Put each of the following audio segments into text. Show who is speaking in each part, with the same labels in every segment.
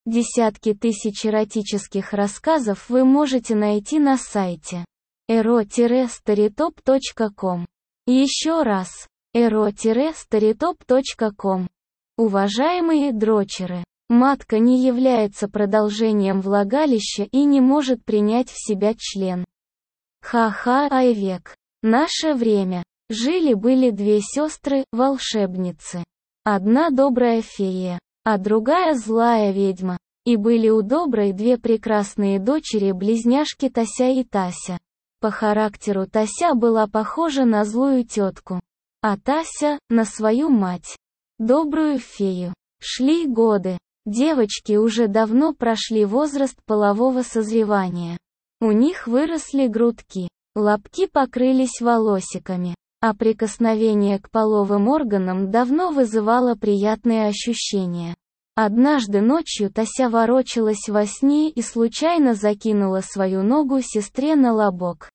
Speaker 1: Десятки тысяч эротических рассказов вы можете найти на сайте ero-storytop.com. Еще раз, ero-storytop.com. Уважаемые дрочеры, матка не является продолжением влагалища и не может принять в себя член. Ха-ха, Айвек. Наше время. Жили-были две сестры-волшебницы. Одна добрая фея, а другая злая ведьма. И были у доброй две прекрасные дочери-близняшки Тася и Тася. По характеру Тася была похожа на злую тетку, а Тася — на свою мать, добрую фею. Шли годы. Девочки уже давно прошли возраст полового созревания. У них выросли грудки, лобки покрылись волосиками, а прикосновение к половым органам давно вызывало приятные ощущения. Однажды ночью Тася ворочалась во сне и случайно закинула свою ногу сестре на лобок.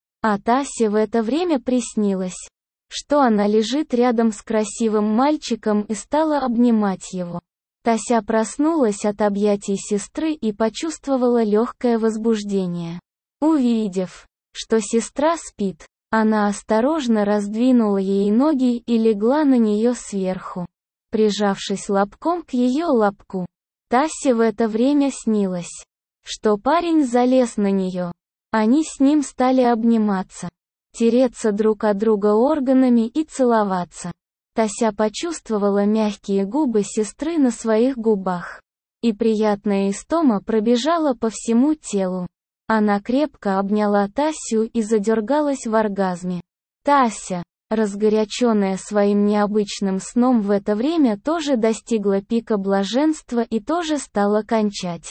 Speaker 1: А Тасе в это время приснилось, что она лежит рядом с красивым мальчиком и стала обнимать его. Тася проснулась от объятий сестры и почувствовала легкое возбуждение. Увидев, что сестра спит, она осторожно раздвинула ей ноги и легла на нее сверху, прижавшись лобком к ее лобку. Тасе в это время снилось, что парень залез на нее. Они с ним стали обниматься, тереться друг от друга органами и целоваться. Тася почувствовала мягкие губы сестры на своих губах, и приятная истома пробежала по всему телу. Она крепко обняла Тасю и задергалась в оргазме. Тася, разгоряченная своим необычным сном в это время, тоже достигла пика блаженства и тоже стала кончать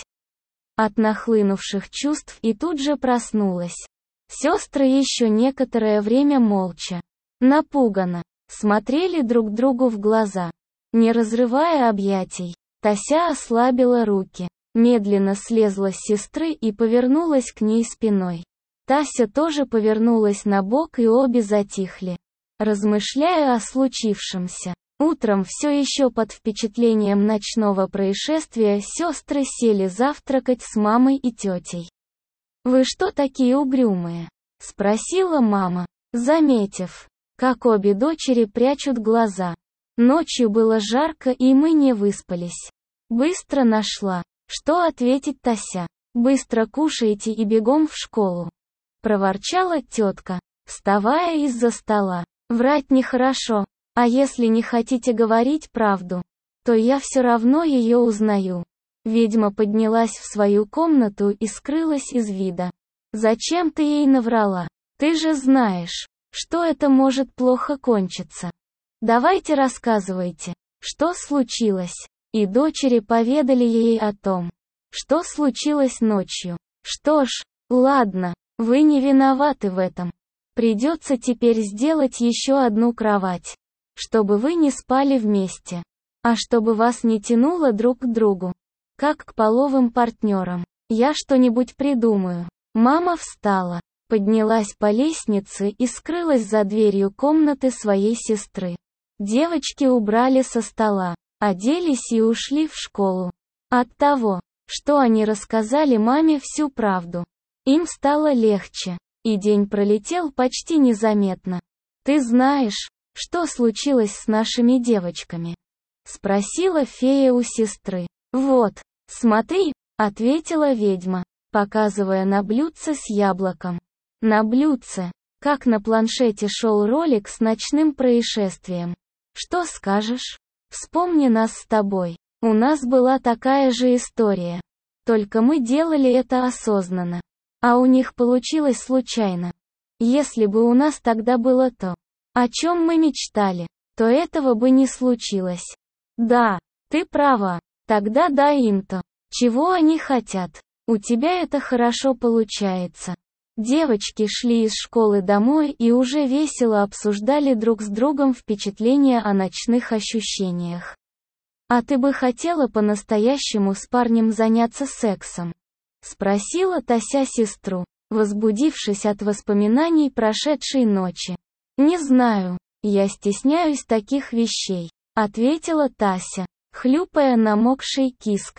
Speaker 1: от нахлынувших чувств и тут же проснулась. Сестры еще некоторое время молча, напуганно, смотрели друг другу в глаза, не разрывая объятий. Тася ослабила руки, медленно слезла с сестры и повернулась к ней спиной. Тася тоже повернулась на бок и обе затихли, размышляя о случившемся. Утром, все еще под впечатлением ночного происшествия, сестры сели завтракать с мамой и тетей. «Вы что такие угрюмые?» — спросила мама, заметив, как обе дочери прячут глаза. Ночью было жарко и мы не выспались. Быстро нашла, что ответить Тася. «Быстро кушайте и бегом в школу», — проворчала тетка, вставая из-за стола. «Врать нехорошо, а если не хотите говорить правду, то я все равно ее узнаю». Ведьма поднялась в свою комнату и скрылась из вида. «Зачем ты ей наврала? Ты же знаешь, что это может плохо кончиться. Давайте рассказывайте, что случилось». И дочери поведали ей о том, что случилось ночью. «Что ж, ладно, вы не виноваты в этом. Придется теперь сделать еще одну кровать, чтобы вы не спали вместе, а чтобы вас не тянуло друг к другу, как к половым партнерам. Я что-нибудь придумаю». Мама встала, поднялась по лестнице и скрылась за дверью комнаты своей сестры. Девочки убрали со стола, оделись и ушли в школу. От того, что они рассказали маме всю правду, им стало легче, и день пролетел почти незаметно. «Ты знаешь, что случилось с нашими девочками?» — спросила фея у сестры. «Вот, смотри», — ответила ведьма, показывая на блюдце с яблоком. На блюдце, как на планшете, шел ролик с ночным происшествием. «Что скажешь? Вспомни нас с тобой. У нас была такая же история. Только мы делали это осознанно. А у них получилось случайно. Если бы у нас тогда было то, о чем мы мечтали, то этого бы не случилось». «Да, ты права. Тогда дай им то, чего они хотят. У тебя это хорошо получается». Девочки шли из школы домой и уже весело обсуждали друг с другом впечатления о ночных ощущениях. «А ты бы хотела по-настоящему с парнем заняться сексом?» — спросила Тася сестру, возбудившись от воспоминаний прошедшей ночи. «Не знаю, я стесняюсь таких вещей», — ответила Тася, хлюпая намокшей киской.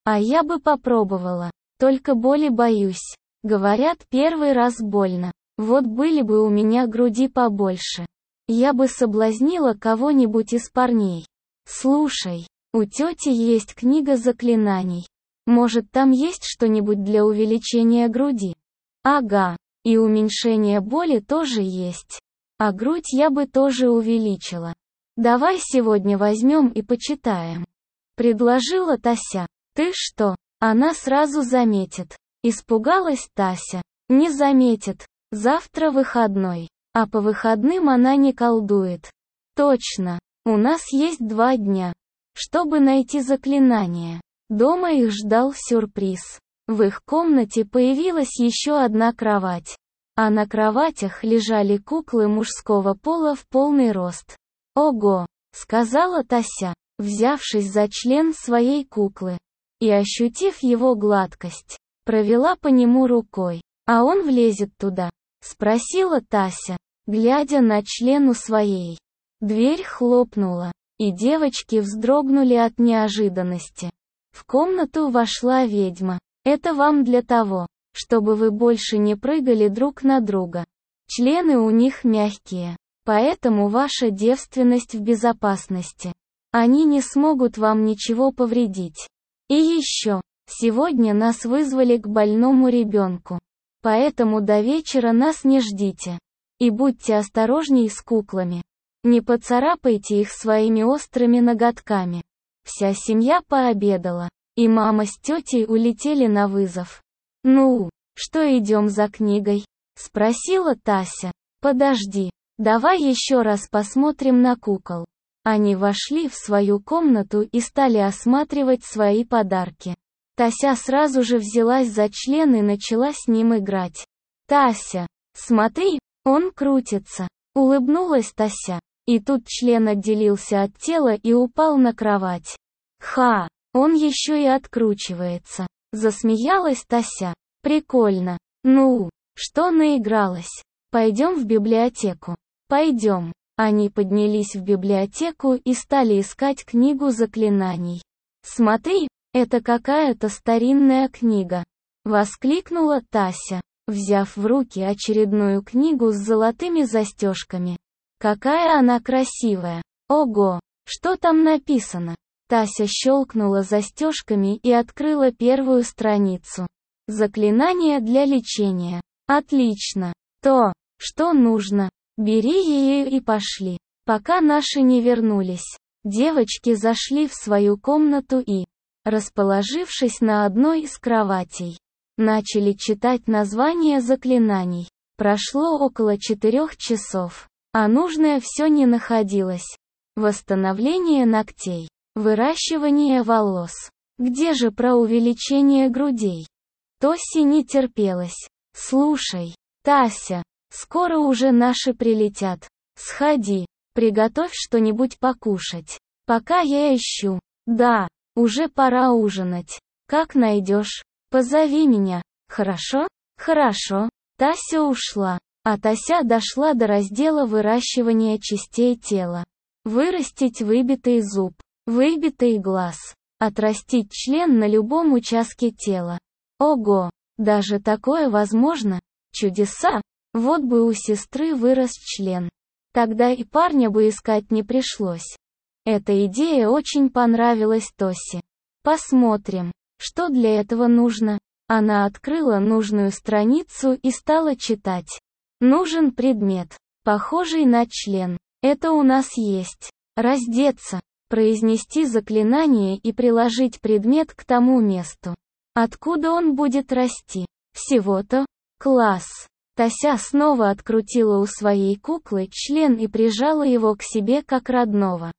Speaker 1: А я бы попробовала. Только боли боюсь. Говорят, первый раз больно. Вот были бы у меня груди побольше. Я бы соблазнила кого-нибудь из парней. Слушай, у тети есть книга заклинаний. Может, там есть что-нибудь для увеличения груди? Ага, и уменьшение боли тоже есть. А грудь я бы тоже увеличила. Давай сегодня возьмем и почитаем. Предложила Тася. Ты что? Она сразу заметит. Испугалась Тася. Не заметит. Завтра выходной. А по выходным она не колдует. Точно. У нас есть 2 дня, чтобы найти заклинание. Дома их ждал сюрприз. В их комнате появилась еще одна кровать. А на кроватях лежали куклы мужского пола в полный рост. «Ого!» — сказала Тася, взявшись за член своей куклы. И ощутив его гладкость, провела по нему рукой. «А он влезет туда?» — спросила Тася, глядя на член у своей. Дверь хлопнула, и девочки вздрогнули от неожиданности. В комнату вошла ведьма. «Это вам для того, чтобы вы больше не прыгали друг на друга. Члены у них мягкие, поэтому ваша девственность в безопасности. Они не смогут вам ничего повредить. И еще, сегодня нас вызвали к больному ребенку. Поэтому до вечера нас не ждите. И будьте осторожней с куклами. Не поцарапайте их своими острыми ноготками». Вся семья пообедала, и мама с тетей улетели на вызов. «Ну, что идем за книгой?» — спросила Тася. «Подожди, давай еще раз посмотрим на кукол». Они вошли в свою комнату и стали осматривать свои подарки. Тася сразу же взялась за член и начала с ним играть. «Тася, смотри, он крутится», — улыбнулась Тася. И тут член отделился от тела и упал на кровать. «Ха, он еще и откручивается», — засмеялась Тася. «Прикольно. Ну, что наигралась? Пойдем в библиотеку». «Пойдем». Они поднялись в библиотеку и стали искать книгу заклинаний. «Смотри, это какая-то старинная книга», — воскликнула Тася, взяв в руки очередную книгу с золотыми застежками. «Какая она красивая! Ого! Что там написано?» Тася щелкнула застежками и открыла первую страницу. «Заклинание для лечения». «Отлично! То, что нужно. Бери ее и пошли». Пока наши не вернулись, девочки зашли в свою комнату и, расположившись на одной из кроватей, начали читать названия заклинаний. Прошло около 4 часов. А нужное все не находилось. Восстановление ногтей. Выращивание волос. Где же про увеличение грудей? Тосе не терпелось. «Слушай, Тася, скоро уже наши прилетят. Сходи, приготовь что-нибудь покушать. Пока я ищу». «Да, уже пора ужинать. Как найдешь, позови меня, хорошо?» «Хорошо». Тася ушла. А Тася дошла до раздела выращивания частей тела. Вырастить выбитый зуб, выбитый глаз, отрастить член на любом участке тела. Ого, даже такое возможно? Чудеса! Вот бы у сестры вырос член. Тогда и парня бы искать не пришлось. Эта идея очень понравилась Тосе. Посмотрим, что для этого нужно. Она открыла нужную страницу и стала читать. Нужен предмет, похожий на член. Это у нас есть. Раздеться, произнести заклинание и приложить предмет к тому месту. Откуда он будет расти? Всего-то? Класс. Тася снова открутила у своей куклы член и прижала его к себе как родного.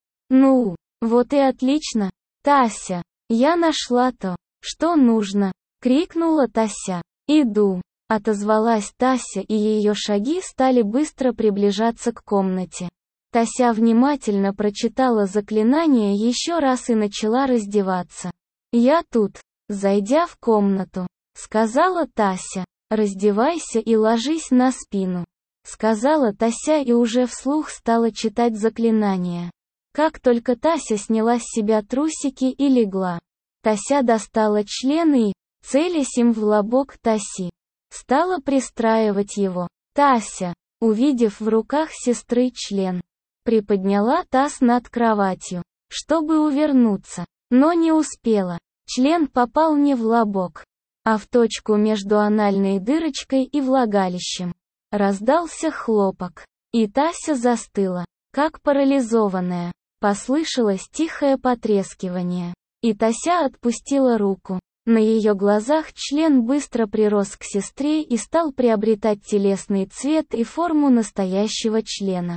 Speaker 1: «Ну, вот и отлично. Тася, я нашла то, что нужно», — крикнула Тася. «Иду». Отозвалась Тася, и ее шаги стали быстро приближаться к комнате. Тася внимательно прочитала заклинание еще раз и начала раздеваться. «Я тут», — зайдя в комнату, сказала Тася. «Раздевайся и ложись на спину», — сказала Тася и уже вслух стала читать заклинание. Как только Тася сняла с себя трусики и легла Тася достала член и, целясь им в лобок Таси, стала пристраивать его. Тася, увидев в руках сестры член, приподняла таз над кроватью, чтобы увернуться, но не успела. Член попал не в лобок, а в точку между анальной дырочкой и влагалищем. Раздался хлопок, и Тася застыла, как парализованная. Послышалось тихое потрескивание, и Тася отпустила руку. На ее глазах член быстро прирос к сестре и стал приобретать телесный цвет и форму настоящего члена.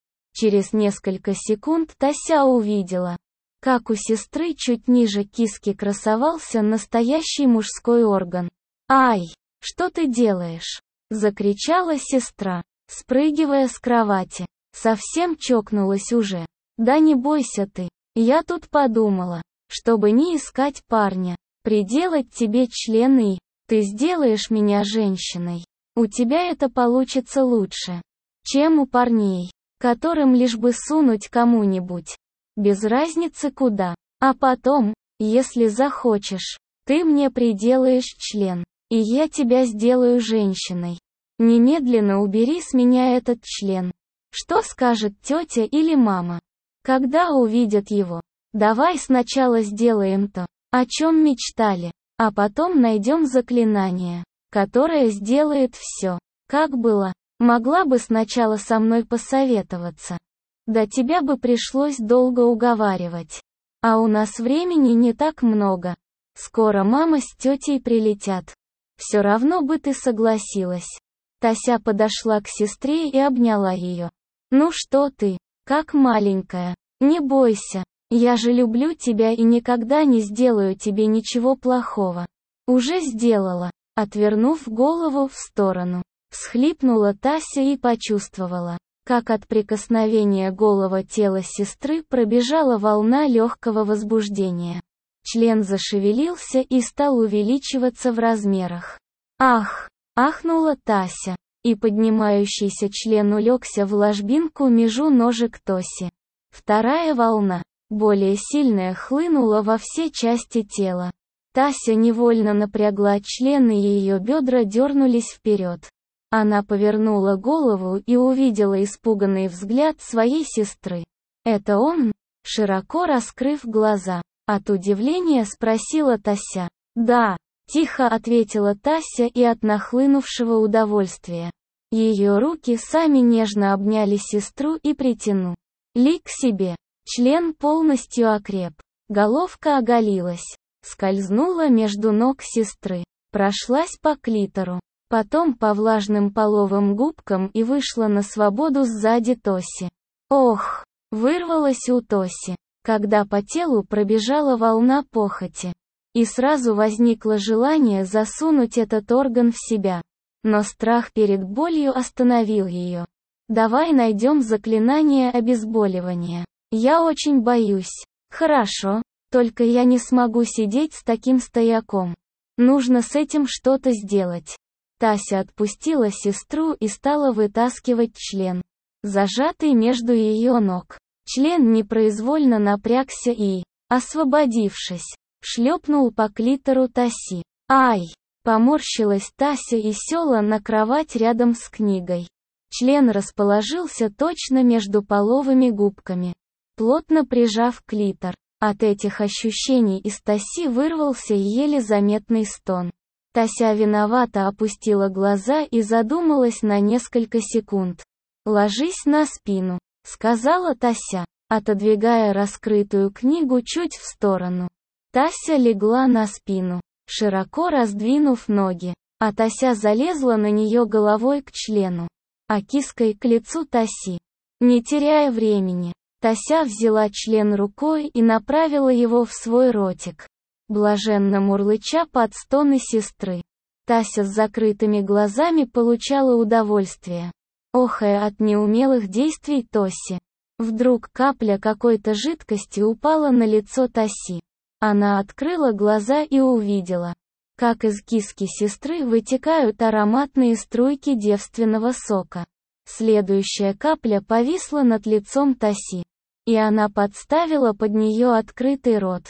Speaker 1: Через несколько секунд Тася увидела, как у сестры чуть ниже киски красовался настоящий мужской орган. «Ай, что ты делаешь?» — закричала сестра, спрыгивая с кровати. Совсем чокнулась уже. «Да не бойся ты, я тут подумала, чтобы не искать парня, приделать тебе член и ты сделаешь меня женщиной. У тебя это получится лучше, чем у парней, которым лишь бы сунуть кому-нибудь. Без разницы куда. А потом, если захочешь, ты мне приделаешь член, и я тебя сделаю женщиной. Немедленно убери с меня этот член. Что скажет тетя или мама, когда увидят его? Давай сначала сделаем то, о чем мечтали, а потом найдем заклинание, которое сделает все, как было. Могла бы сначала со мной посоветоваться. Да тебя бы пришлось долго уговаривать. А у нас времени не так много. Скоро мама с тетей прилетят. Все равно бы ты согласилась». Тася подошла к сестре и обняла ее. «Ну что ты, как маленькая, не бойся, я же люблю тебя и никогда не сделаю тебе ничего плохого». «Уже сделала», отвернув голову в сторону. Всхлипнула Тася и почувствовала, как от прикосновения голого тела сестры пробежала волна легкого возбуждения. Член зашевелился и стал увеличиваться в размерах. «Ах!» — ахнула Тася, и поднимающийся член улегся в ложбинку между ножек Тоси. Вторая волна, более сильная, хлынула во все части тела. Тася невольно напрягла член, и ее бедра дернулись вперед. Она повернула голову и увидела испуганный взгляд своей сестры. «Это он?» — широко раскрыв глаза, от удивления спросила Тася. «Да», — тихо ответила Тася и от нахлынувшего удовольствия. Ее руки сами нежно обняли сестру и притянули к себе. Член полностью окреп. Головка оголилась, скользнула между ног сестры, прошлась по клитору, потом по влажным половым губкам и вышла на свободу сзади Тоси. «Ох!» — вырвалась у Тоси, когда по телу пробежала волна похоти. И сразу возникло желание засунуть этот орган в себя. Но страх перед болью остановил ее. «Давай найдем заклинание обезболивания. Я очень боюсь». «Хорошо, только я не смогу сидеть с таким стояком. Нужно с этим что-то сделать». Тася отпустила сестру и стала вытаскивать член, зажатый между ее ног. Член непроизвольно напрягся и, освободившись, шлепнул по клитору Таси. «Ай!» — поморщилась Тася и села на кровать рядом с книгой. Член расположился точно между половыми губками, плотно прижав клитор. От этих ощущений из Таси вырвался еле заметный стон. Тася виновато опустила глаза и задумалась на несколько секунд. «Ложись на спину», — сказала Тася, отодвигая раскрытую книгу чуть в сторону. Тася легла на спину, широко раздвинув ноги, а Тася залезла на нее головой к члену, а киской к лицу Таси. Не теряя времени, Тася взяла член рукой и направила его в свой ротик, блаженно мурлыча под стоны сестры. Тася с закрытыми глазами получала удовольствие, охая от неумелых действий Тоси. Вдруг капля какой-то жидкости упала на лицо Таси. Она открыла глаза и увидела, как из киски сестры вытекают ароматные струйки девственного сока. Следующая капля повисла над лицом Таси, и она подставила под нее открытый рот.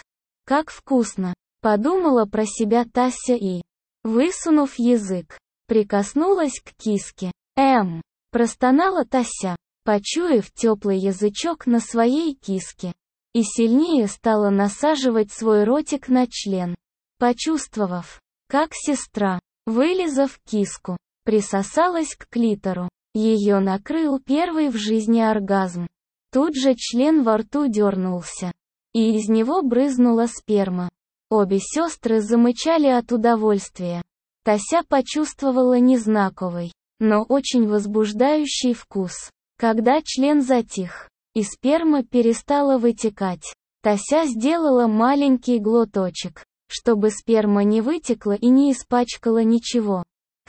Speaker 1: Как вкусно! Подумала про себя Тася и, высунув язык, прикоснулась к киске. Простонала Тася, почуяв теплый язычок на своей киске. И сильнее стала насаживать свой ротик на член. Почувствовав, как сестра, вылизав киску, присосалась к клитору, ее накрыл первый в жизни оргазм. Тут же член во рту дернулся, и из него брызнула сперма. Обе сестры замычали от удовольствия. Тася почувствовала незнакомый, но очень возбуждающий вкус. Когда член затих, и сперма перестала вытекать, Тася сделала маленький глоточек, чтобы сперма не вытекла и не испачкала ничего.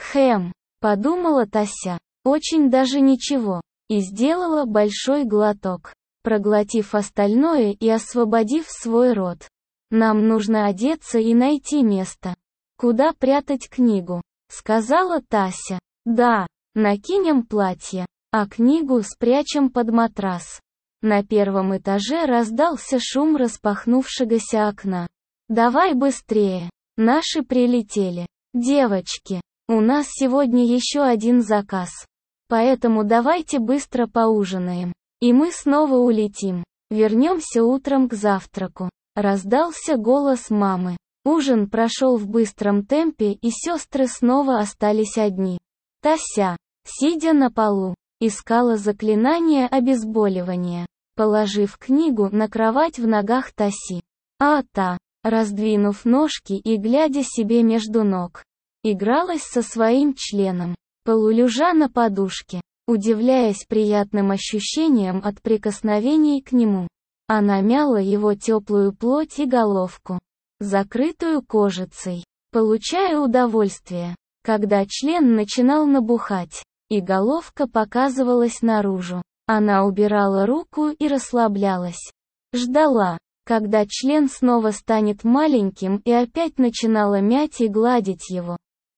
Speaker 1: Подумала Тася, очень даже ничего, и сделала большой глоток, проглотив остальное и освободив свой рот. «Нам нужно одеться и найти место, куда прятать книгу», — сказала Тася. «Да, накинем платье, а книгу спрячем под матрас». На первом этаже раздался шум распахнувшегося окна. «Давай быстрее, наши прилетели. Девочки, у нас сегодня еще один заказ. Поэтому давайте быстро поужинаем, и мы снова улетим. Вернемся утром к завтраку». Раздался голос мамы. Ужин прошел в быстром темпе, и сестры снова остались одни. Тася, сидя на полу, искала заклинание обезболивания, положив книгу на кровать в ногах Таси. А та, раздвинув ножки и глядя себе между ног, игралась со своим членом, полулежа на подушке, удивляясь приятным ощущениям от прикосновений к нему. Она мяла его теплую плоть и головку, закрытую кожицей, получая удовольствие, когда член начинал набухать, и головка показывалась наружу. Она убирала руку и расслаблялась. Ждала, когда член снова станет маленьким, и опять начинала мять и гладить его,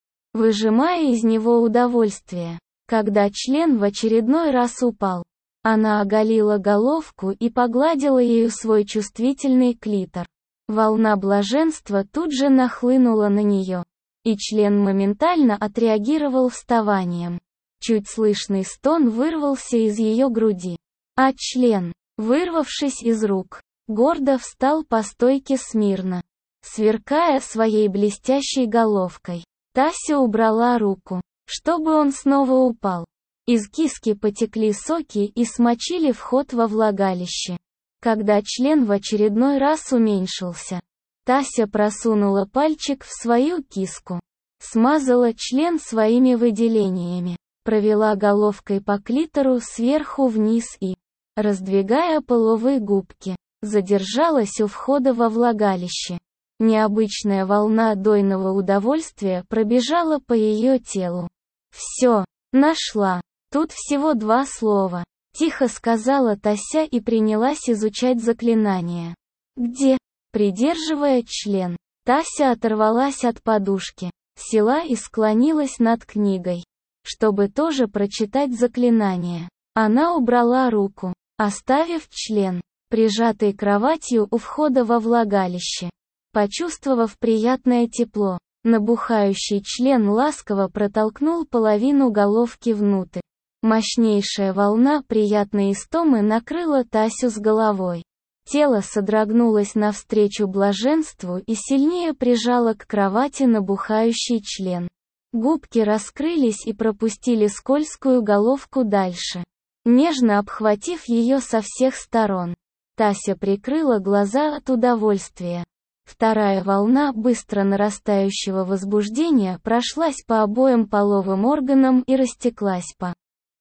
Speaker 1: выжимая из него удовольствие. Когда член в очередной раз упал, она оголила головку и погладила ею свой чувствительный клитор. Волна блаженства тут же нахлынула на нее, и член моментально отреагировал вставанием. Чуть слышный стон вырвался из ее груди, а член, вырвавшись из рук, гордо встал по стойке смирно, сверкая своей блестящей головкой. Тася убрала руку, чтобы он снова упал. Из киски потекли соки и смочили вход во влагалище. Когда член в очередной раз уменьшился, Тася просунула пальчик в свою киску, смазала член своими выделениями, провела головкой по клитору сверху вниз и, раздвигая половые губки, задержалась у входа во влагалище. Необычная волна дойного удовольствия пробежала по ее телу. «Все, нашла. Тут всего 2 слова», — тихо сказала Тася и принялась изучать заклинание. «Где?» Придерживая член, Тася оторвалась от подушки, села и склонилась над книгой, чтобы тоже прочитать заклинание. Она убрала руку, оставив член, прижатый кроватью у входа во влагалище. Почувствовав приятное тепло, набухающий член ласково протолкнул половину головки внутрь. Мощнейшая волна приятной истомы накрыла Тасю с головой. Тело содрогнулось навстречу блаженству и сильнее прижало к кровати набухающий член. Губки раскрылись и пропустили скользкую головку дальше, нежно обхватив ее со всех сторон. Тася прикрыла глаза от удовольствия. Вторая волна быстро нарастающего возбуждения прошлась по обоим половым органам и растеклась по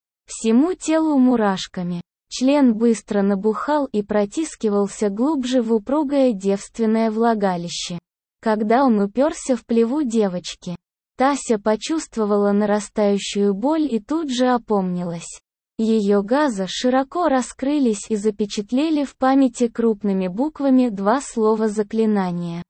Speaker 1: всему телу мурашками. Член быстро набухал и протискивался глубже в упругое девственное влагалище. Когда он уперся в плеву девочки, Тася почувствовала нарастающую боль и тут же опомнилась. Ее газы широко раскрылись и запечатлели в памяти крупными буквами 2 слова заклинания.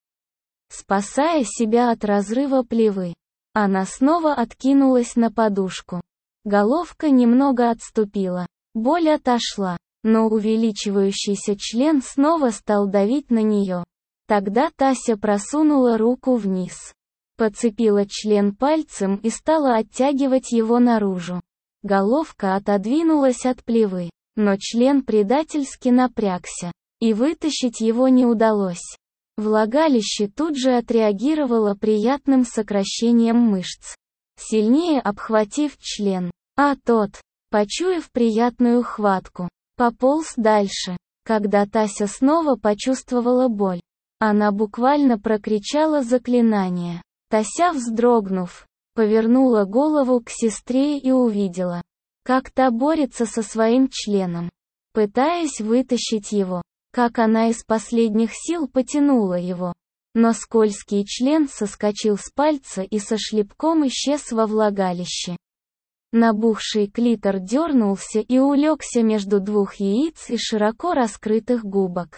Speaker 1: Спасая себя от разрыва плевы, она снова откинулась на подушку. Головка немного отступила. Боль отошла, но увеличивающийся член снова стал давить на нее. Тогда Тася просунула руку вниз, подцепила член пальцем и стала оттягивать его наружу. Головка отодвинулась от плевы, но член предательски напрягся, и вытащить его не удалось. Влагалище тут же отреагировало приятным сокращением мышц, сильнее обхватив член, а тот, почуяв приятную хватку, пополз дальше. Когда Тася снова почувствовала боль, она буквально прокричала заклинание. Тася, вздрогнув, повернула голову к сестре и увидела, как та борется со своим членом, пытаясь вытащить его, как она из последних сил потянула его. Но скользкий член соскочил с пальца и со шлепком исчез во влагалище. Набухший клитор дернулся и улегся между двух яиц и широко раскрытых губок,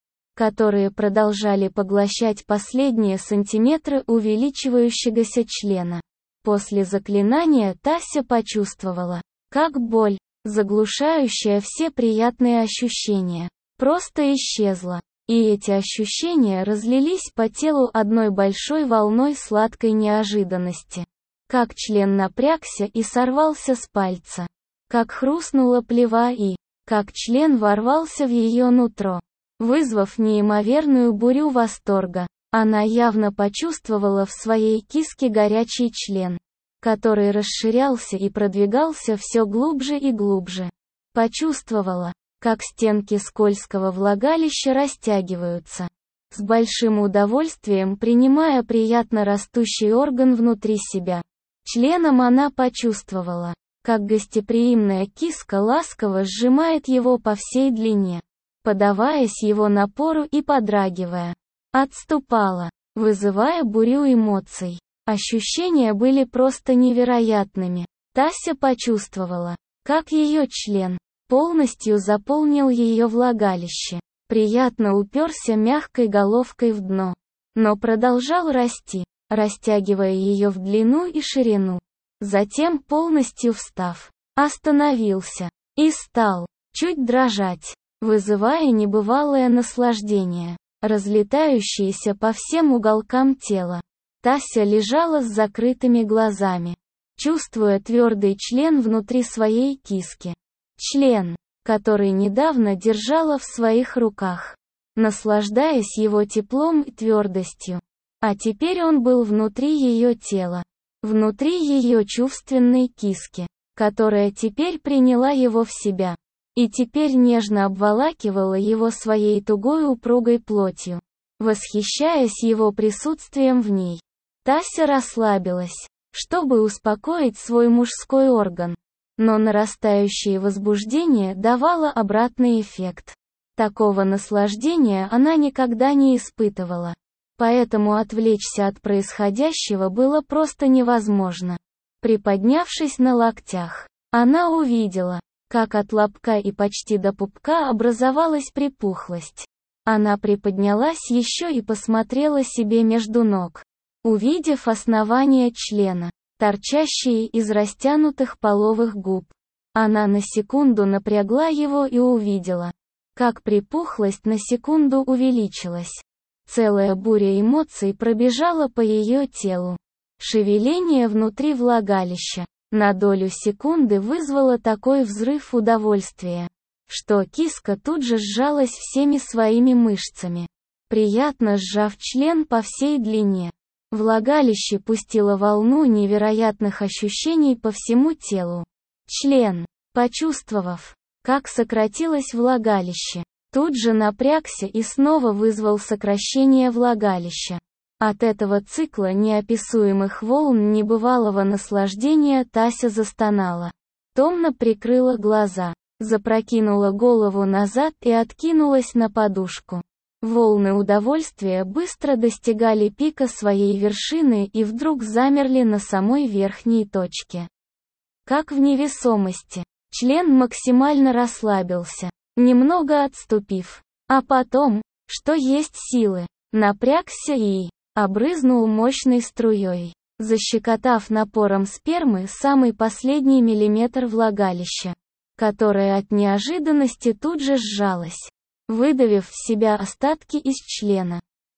Speaker 1: которые продолжали поглощать последние сантиметры увеличивающегося члена. После заклинания Тася почувствовала, как боль, заглушающая все приятные ощущения, просто исчезла, и эти ощущения разлились по телу одной большой волной сладкой неожиданности. Как член напрягся и сорвался с пальца, как хрустнула плева и, как член ворвался в ее нутро, вызвав неимоверную бурю восторга. Она явно почувствовала в своей киске горячий член, который расширялся и продвигался все глубже и глубже. Почувствовала, как стенки скользкого влагалища растягиваются, с большим удовольствием принимая приятно растущий орган внутри себя. Членом она почувствовала, как гостеприимная киска ласково сжимает его по всей длине, поддаваясь его напору и подрагивая. Отступала, вызывая бурю эмоций. Ощущения были просто невероятными. Тася почувствовала, как ее член полностью заполнил ее влагалище, приятно уперся мягкой головкой в дно, но продолжал расти, растягивая ее в длину и ширину. Затем, полностью встав, остановился и стал чуть дрожать, вызывая небывалое наслаждение, разлетающееся по всем уголкам тела. Тася лежала с закрытыми глазами, чувствуя твердый член внутри своей киски. Член, который недавно держала в своих руках, наслаждаясь его теплом и твердостью. А теперь он был внутри ее тела, внутри ее чувственной киски, которая теперь приняла его в себя, и теперь нежно обволакивала его своей тугой упругой плотью, восхищаясь его присутствием в ней. Тася расслабилась, чтобы успокоить свой мужской орган, но нарастающее возбуждение давало обратный эффект. Такого наслаждения она никогда не испытывала. Поэтому отвлечься от происходящего было просто невозможно. Приподнявшись на локтях, она увидела, как от лобка и почти до пупка образовалась припухлость. Она приподнялась еще и посмотрела себе между ног, увидев основание члена, торчащие из растянутых половых губ. Она на секунду напрягла его и увидела, как припухлость на секунду увеличилась. Целая буря эмоций пробежала по ее телу. Шевеление внутри влагалища на долю секунды вызвало такой взрыв удовольствия, что киска тут же сжалась всеми своими мышцами, приятно сжав член по всей длине. Влагалище пустило волну невероятных ощущений по всему телу. Член, почувствовав, как сократилось влагалище, тут же напрягся и снова вызвал сокращение влагалища. От этого цикла неописуемых волн небывалого наслаждения Тася застонала. Томно прикрыла глаза, запрокинула голову назад и откинулась на подушку. Волны удовольствия быстро достигали пика своей вершины и вдруг замерли на самой верхней точке. Как в невесомости, член максимально расслабился, немного отступив, а потом, что есть силы, напрягся и обрызнул мощной струей, защекотав напором спермы самый последний миллиметр влагалища, которое от неожиданности тут же сжалось, выдавив в себя остатки из члена.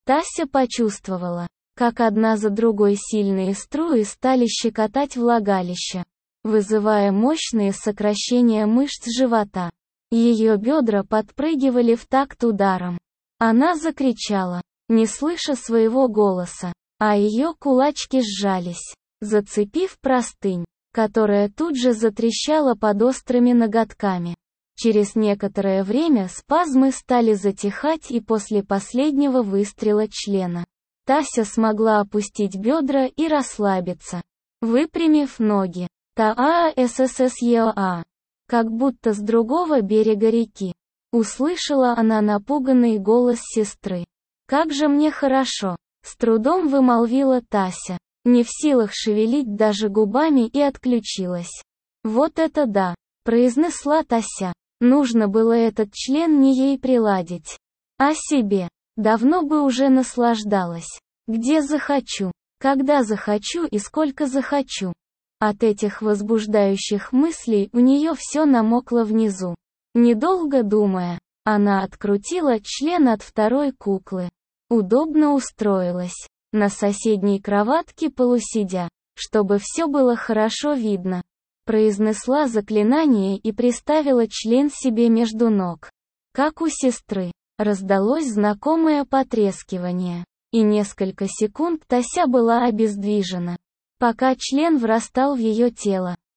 Speaker 1: Тася почувствовала, как одна за другой сильные струи стали щекотать влагалище, вызывая мощные сокращения мышц живота. Ее бедра подпрыгивали в такт ударом. Она закричала, не слыша своего голоса, а ее кулачки сжались, зацепив простынь, которая тут же затрещала под острыми ноготками. Через некоторое время спазмы стали затихать, и после последнего выстрела члена Тася смогла опустить бедра и расслабиться, выпрямив ноги. Та-а-а-сс-с-е-а. Как будто с другого берега реки. Услышала она напуганный голос сестры. «Как же мне хорошо!» С трудом вымолвила Тася, не в силах шевелить даже губами, и отключилась. «Вот это да!» произнесла Тася. Нужно было этот член не ей приладить, а себе. Давно бы уже наслаждалась. Где захочу, когда захочу и сколько захочу. От этих возбуждающих мыслей у нее все намокло внизу. Недолго думая, она открутила член от второй куклы. Удобно устроилась на соседней кроватке, полусидя, чтобы все было хорошо видно. Произнесла заклинание и приставила член себе между ног. Как у сестры, раздалось знакомое потрескивание, и несколько секунд Тася была обездвижена, пока член врастал в ее тело.